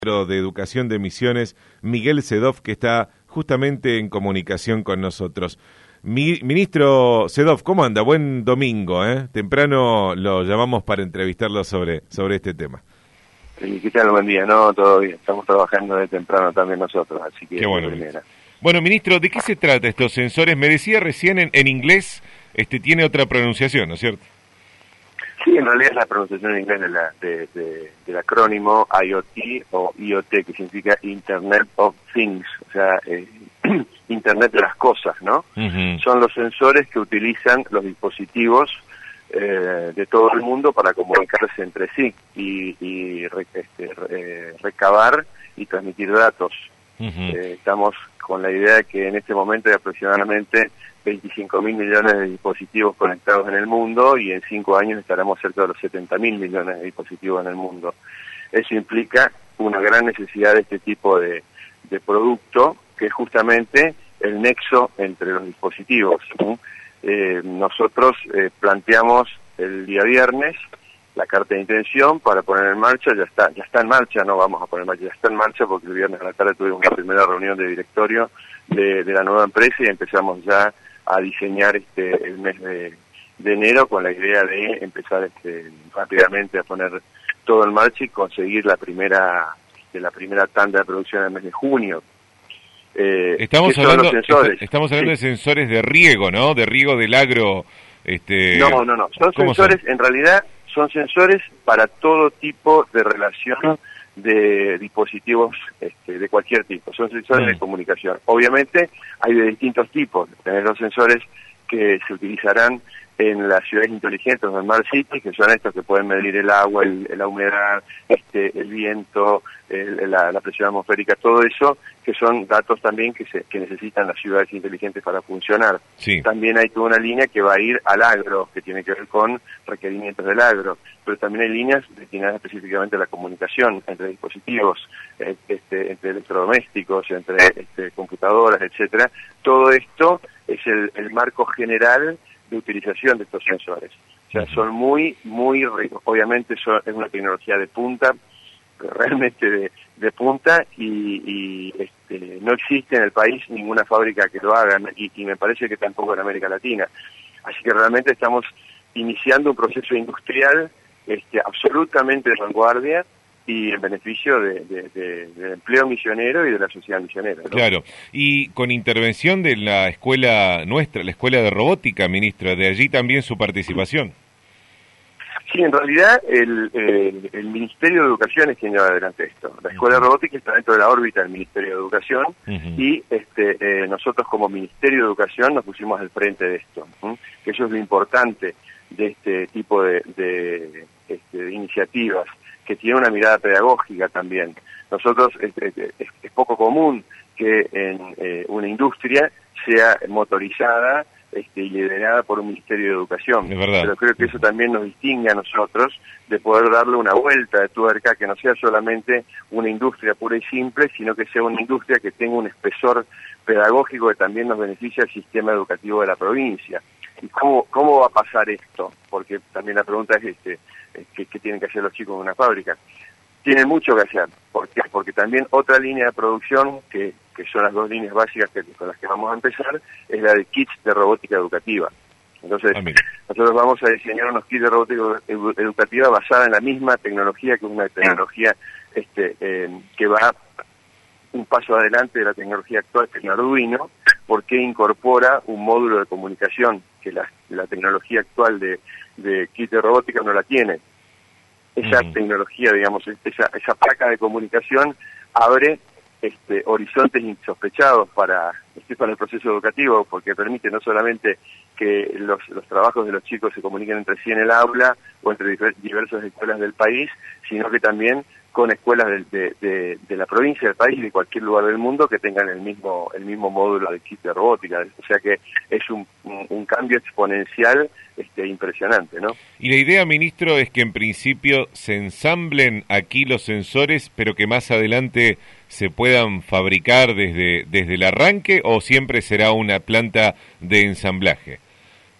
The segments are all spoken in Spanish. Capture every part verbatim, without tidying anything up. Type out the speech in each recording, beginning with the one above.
de Educación de Misiones, Miguel Sedov, que está justamente en comunicación con nosotros. Mi, ministro Sedov, ¿cómo anda? Buen domingo, ¿eh? Temprano lo llamamos para entrevistarlo sobre, sobre este tema. ¿Qué tal? Buen día. No, todo bien. Estamos trabajando de temprano también nosotros, así que... Qué bueno. Primera. Bueno, ministro, ¿de qué se trata estos sensores? Me decía recién en, en inglés, este tiene otra pronunciación, ¿no es cierto? Sí, en realidad es la pronunciación en inglés de la, de, de, del acrónimo I O T o I O T, que significa Internet of Things, o sea, eh, Internet de las cosas, ¿no? Uh-huh. Son los sensores que utilizan los dispositivos eh, de todo el mundo para comunicarse entre sí y, y re, este, re, recabar y transmitir datos. Uh-huh. Eh, estamos con la idea de que en este momento hay aproximadamente veinticinco mil millones de dispositivos conectados en el mundo y en cinco años estaremos cerca de los setenta mil millones de dispositivos en el mundo. Eso implica una gran necesidad de este tipo de, de producto, que es justamente el nexo entre los dispositivos, ¿sí? Eh, nosotros eh, planteamos el día viernes la carta de intención para poner en marcha, ya está, ya está en marcha, no vamos a poner en marcha, ya está en marcha porque el viernes a la tarde tuvimos una primera reunión de directorio de, de la nueva empresa y empezamos ya a diseñar este el mes de, de enero con la idea de empezar este, rápidamente a poner todo en marcha y conseguir la primera de la primera tanda de producción en el mes de junio. Eh, estamos hablando, est estamos hablando sí. de sensores de riego, ¿no? De riego del agro. Este... No, no, no. Son sensores, son? en realidad, son sensores para todo tipo de relación de dispositivos este, de cualquier tipo. Son sensores mm. de comunicación. Obviamente hay de distintos tipos. Tenés los sensores que se utilizarán en las ciudades inteligentes o en Smart Cities, que son estos que pueden medir el agua, el, la humedad, este, el viento, el, la, la presión atmosférica, todo eso, que son datos también que, se, que necesitan las ciudades inteligentes para funcionar. Sí. También hay toda una línea que va a ir al agro, que tiene que ver con requerimientos del agro, pero también hay líneas destinadas específicamente a la comunicación entre dispositivos, eh, este, entre electrodomésticos, entre este, computadoras, etcétera. Todo esto es el, el marco general de utilización de estos sensores. O sea, son muy, muy ricos. Obviamente son, es una tecnología de punta, realmente de, de punta, y, y este, no existe en el país ninguna fábrica que lo haga, y, y me parece que tampoco en América Latina. Así que realmente estamos iniciando un proceso industrial este, absolutamente de vanguardia, y en beneficio de, de, de, del empleo misionero y de la sociedad misionera, ¿no? Claro, y con intervención de la escuela nuestra, la escuela de robótica, ministro, de allí también su participación. Sí, en realidad el, el, el Ministerio de Educación es quien lleva adelante esto. La escuela uh-huh. de robótica está dentro de la órbita del Ministerio de Educación uh-huh. y este, eh, nosotros como Ministerio de Educación nos pusimos al frente de esto, ¿sí? Que eso es lo importante de este tipo de, de, este, de iniciativas, que tiene una mirada pedagógica también. Nosotros, es, es, es poco común que en eh, una industria sea motorizada este, y liderada por un Ministerio de Educación. Es verdad. Pero creo que eso también nos distingue a nosotros de poder darle una vuelta de tuerca, que no sea solamente una industria pura y simple, sino que sea una industria que tenga un espesor pedagógico que también nos beneficia al sistema educativo de la provincia. ¿Y cómo, cómo va a pasar esto? Porque también la pregunta es este, ¿qué, qué tienen que hacer los chicos en una fábrica? Tienen mucho que hacer. ¿Por qué? Porque también otra línea de producción, que, que son las dos líneas básicas que, con las que vamos a empezar, es la de kits de robótica educativa. Entonces, ah, nosotros vamos a diseñar unos kits de robótica edu educativa basada en la misma tecnología, que es una tecnología este, eh, que va un paso adelante de la tecnología actual, que es el Arduino, porque incorpora un módulo de comunicación que la, la tecnología actual de, de kit de robótica no la tiene. Esa uh-huh. tecnología, digamos, esa, esa placa de comunicación abre este, horizontes insospechados para, este, para el proceso educativo, porque permite no solamente que los, los trabajos de los chicos se comuniquen entre sí en el aula o entre diversas escuelas del país, sino que también con escuelas de, de, de, de la provincia, del país y de cualquier lugar del mundo que tengan el mismo el mismo módulo de kit de robótica. O sea que es un, un, un cambio exponencial este, impresionante, ¿no? Y la idea, ministro, es que en principio se ensamblen aquí los sensores, pero que más adelante se puedan fabricar desde, desde el arranque, ¿o siempre será una planta de ensamblaje?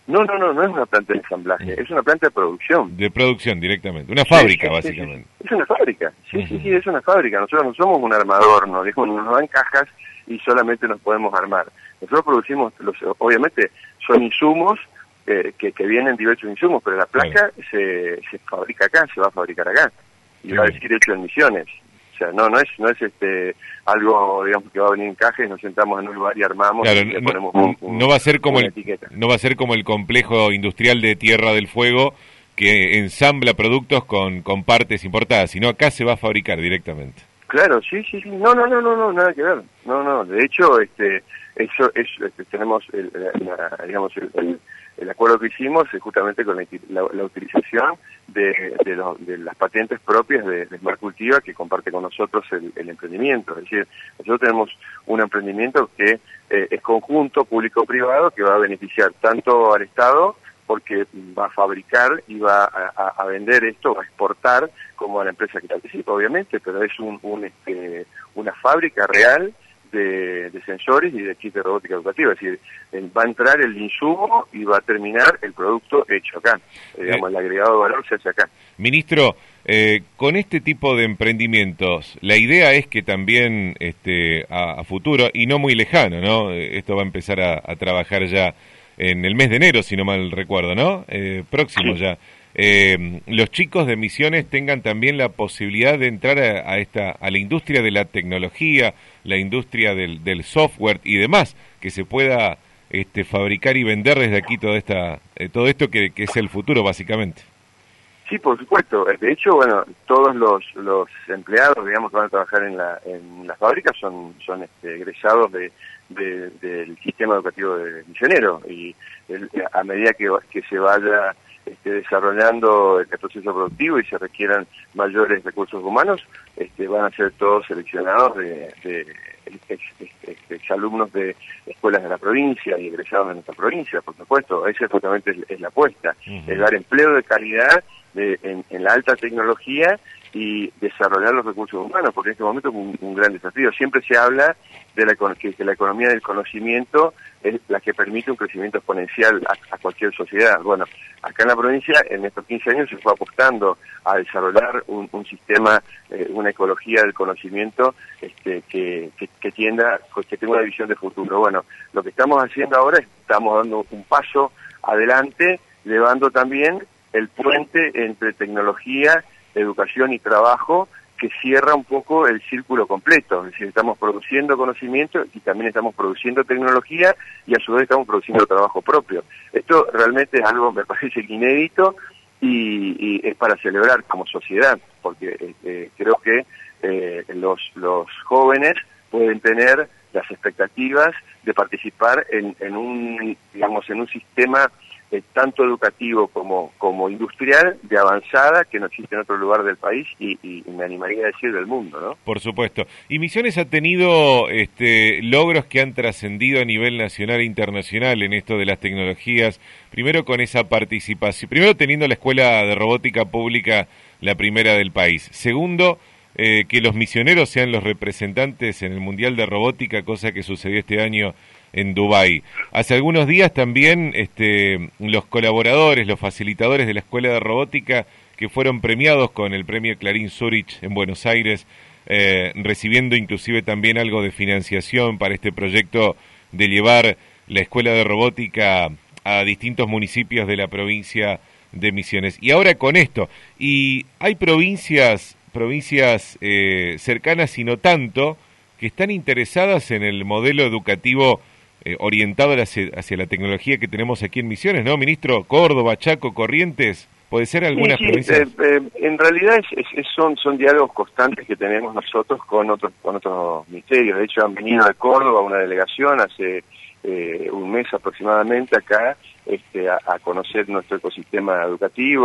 No, no, no, no es una planta de ensamblaje, es una planta de producción. De producción directamente, una fábrica, sí, sí, básicamente. Sí, sí. Es una fábrica, sí, uh-huh. sí, sí, es una fábrica. Nosotros no somos un armador, no, digamos, nos dan cajas y solamente nos podemos armar. Nosotros producimos, los, obviamente son insumos eh, que, que vienen diversos insumos, pero la placa claro. se, se fabrica acá, se va a fabricar acá. Y Qué va bien. a decir hecho en Misiones. O sea, no, no es, no es este algo, digamos, que va a venir en caja y nos sentamos en un lugar y armamos claro, y le no, ponemos un, un, no va a ser como el, etiqueta. No va a ser como el complejo industrial de Tierra del Fuego que ensambla productos con, con partes importadas, sino acá se va a fabricar directamente. Claro, sí, sí, sí. No, no, no, no, no, nada que ver. No, no. De hecho, este, eso es, este, tenemos, el, la, digamos, el, el, el acuerdo que hicimos es justamente con la, la, la utilización de, de, lo, de las patentes propias de, de Smart Cultiva que comparte con nosotros el, el emprendimiento. Es decir, nosotros tenemos un emprendimiento que eh, es conjunto público-privado que va a beneficiar tanto al Estado porque va a fabricar y va a, a, a vender esto, va a exportar como a la empresa que participa, obviamente, pero es un, un este, una fábrica real de, de sensores y de kits de robótica educativa, es decir, va a entrar el insumo y va a terminar el producto hecho acá, eh, digamos, el agregado de valor se hace acá. Ministro, eh, con este tipo de emprendimientos, la idea es que también este, a, a futuro, y no muy lejano, ¿no? Esto va a empezar a, a trabajar ya en el mes de enero, si no mal recuerdo, ¿no? Eh, próximo ya. Eh, los chicos de Misiones tengan también la posibilidad de entrar a, a esta a la industria de la tecnología, la industria del, del software y demás, que se pueda este, fabricar y vender desde aquí toda esta eh, todo esto que, que es el futuro, básicamente. Sí, por supuesto. De hecho, bueno, todos los, los empleados, digamos, que van a trabajar en la en las fábricas son son este, egresados de, de, del sistema educativo de Misionero y el, a medida que, que se vaya este, desarrollando el proceso productivo y se requieran mayores recursos humanos, este, van a ser todos seleccionados de, de ex, ex, ex, exalumnos de escuelas de la provincia y egresados de nuestra provincia, por supuesto. Esa justamente es, es la apuesta, uh-huh. es dar empleo de calidad de, en, en la alta tecnología y desarrollar los recursos humanos, porque en este momento es un, un gran desafío. Siempre se habla de la, que, que la economía del conocimiento es la que permite un crecimiento exponencial a, a cualquier sociedad. Bueno, acá en la provincia, en estos quince años, se fue apostando a desarrollar un, un sistema, eh, una ecología del conocimiento este, que, que, que tienda, que tenga una visión de futuro. Bueno, lo que estamos haciendo ahora es, estamos dando un paso adelante, llevando también el puente entre tecnología, educación y trabajo, que cierra un poco el círculo completo. Es decir, estamos produciendo conocimiento y también estamos produciendo tecnología y a su vez estamos produciendo trabajo propio. Esto realmente es algo, me parece, inédito y, y es para celebrar como sociedad, porque eh, creo que eh, los, los jóvenes pueden tener las expectativas de participar en, en un, digamos, en un sistema Eh, tanto educativo como como industrial, de avanzada, que no existe en otro lugar del país y, y, y me animaría a decir del mundo, ¿no? Por supuesto. Y Misiones ha tenido este, logros que han trascendido a nivel nacional e internacional en esto de las tecnologías, primero con esa participación, primero teniendo la Escuela de Robótica Pública la primera del país, segundo, eh, que los misioneros sean los representantes en el Mundial de Robótica, cosa que sucedió este año en Dubái. Hace algunos días también este, los colaboradores, los facilitadores de la Escuela de Robótica que fueron premiados con el premio Clarín Zurich en Buenos Aires, eh, recibiendo inclusive también algo de financiación para este proyecto de llevar la Escuela de Robótica a distintos municipios de la provincia de Misiones. Y ahora con esto, y hay provincias, provincias eh, cercanas y no tanto, que están interesadas en el modelo educativo Eh, orientado hacia, hacia la tecnología que tenemos aquí en Misiones, ¿no, ministro? Córdoba, Chaco, Corrientes, ¿puede ser algunas sí, sí, provincias? Eh, eh, en realidad es, es, es, son, son diálogos constantes que tenemos nosotros con otros, con otros ministerios. De hecho, han venido de Córdoba una delegación hace eh, un mes aproximadamente acá este, a, a conocer nuestro ecosistema educativo,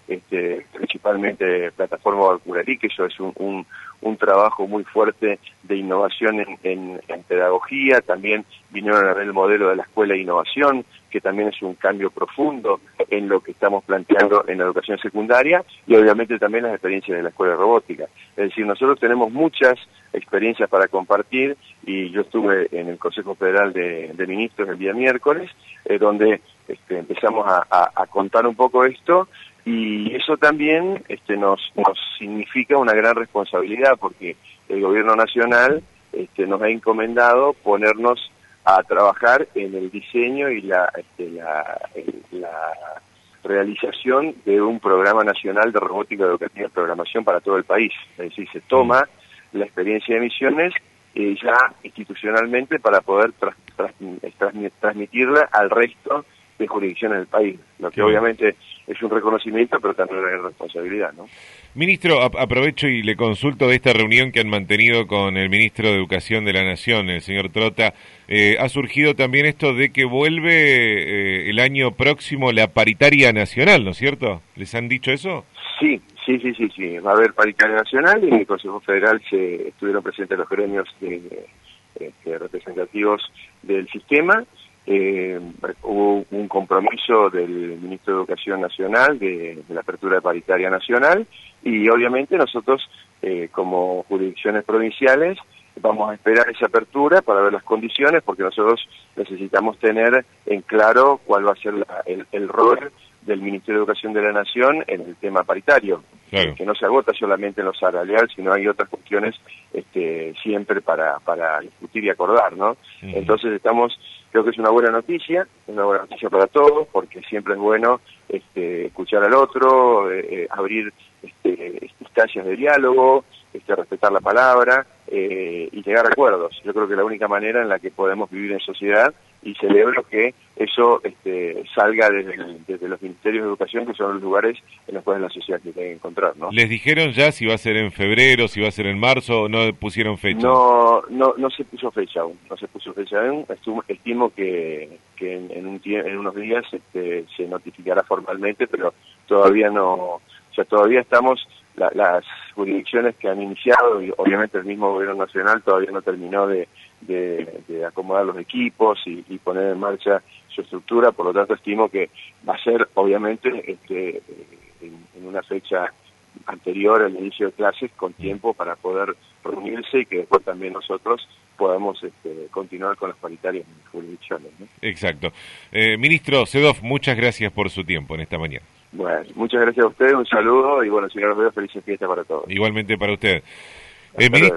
este, principalmente plataforma Valcurarí, que eso es un, un, un trabajo muy fuerte de innovación en, en, en pedagogía. También vinieron a ver el modelo de la escuela de innovación, que también es un cambio profundo en lo que estamos planteando en la educación secundaria, y obviamente también las experiencias de la escuela de robótica. Es decir, nosotros tenemos muchas experiencias para compartir, y yo estuve en el Consejo Federal de, de Ministros el día miércoles, eh, donde este, empezamos a, a, a contar un poco esto, y eso también este, nos, nos significa una gran responsabilidad, porque el Gobierno Nacional este, nos ha encomendado ponernos a trabajar en el diseño y la, este, la, la realización de un programa nacional de robótica educativa y programación para todo el país. Es decir, se toma la experiencia de Misiones eh, ya institucionalmente para poder tras, tras, tras, transmitirla al resto de jurisdicciones del país, lo que sí, obviamente es un reconocimiento, pero también una gran responsabilidad, ¿no? Ministro, ap aprovecho y le consulto de esta reunión que han mantenido con el ministro de Educación de la Nación, el señor Trota. Eh, ha surgido también esto de que vuelve eh, el año próximo la paritaria nacional, ¿no es cierto? ¿Les han dicho eso? Sí, sí, sí, sí, sí. Va a haber paritaria nacional, y en el Consejo Federal se estuvieron presentes los gremios de, de, de representativos del sistema. Eh, hubo un compromiso del Ministro de Educación Nacional de, de la apertura de paritaria nacional, y obviamente nosotros eh, como jurisdicciones provinciales vamos a esperar esa apertura para ver las condiciones, porque nosotros necesitamos tener en claro cuál va a ser la, el, el rol del Ministerio de Educación de la Nación en el tema paritario, claro, que no se agota solamente en lo salarial, sino hay otras cuestiones este, siempre para, para discutir y acordar, ¿no? Uh-huh. Entonces estamos, creo que es una buena noticia, una buena noticia para todos, porque siempre es bueno este, escuchar al otro, eh, abrir este, instancias de diálogo, este, respetar la palabra eh, y llegar a acuerdos. Yo creo que la única manera en la que podemos vivir en sociedad, y celebro que eso este, salga desde, el, desde los ministerios de educación, que son los lugares en los cuales la sociedad tiene que encontrar, ¿no? ¿Les dijeron ya si va a ser en febrero, si va a ser en marzo, o no pusieron fecha? No, no, no se puso fecha aún, no se puso fecha aún. Estimo, estimo que, que en, en, un en unos días este, se notificará formalmente, pero todavía no, o sea, todavía estamos, la, las jurisdicciones que han iniciado, y obviamente el mismo Gobierno Nacional todavía no terminó de De, de acomodar los equipos y, y poner en marcha su estructura. Por lo tanto, estimo que va a ser, obviamente, este, en, en una fecha anterior al inicio de clases, con tiempo para poder reunirse, y que después también nosotros podamos este, continuar con las paritarias en las jurisdicciones, ¿no? Exacto. Eh, ministro Sedov, muchas gracias por su tiempo en esta mañana. Bueno, muchas gracias a usted, un saludo, y bueno, señor Veo, felices fiestas para todos. Igualmente para usted. Eh, ministro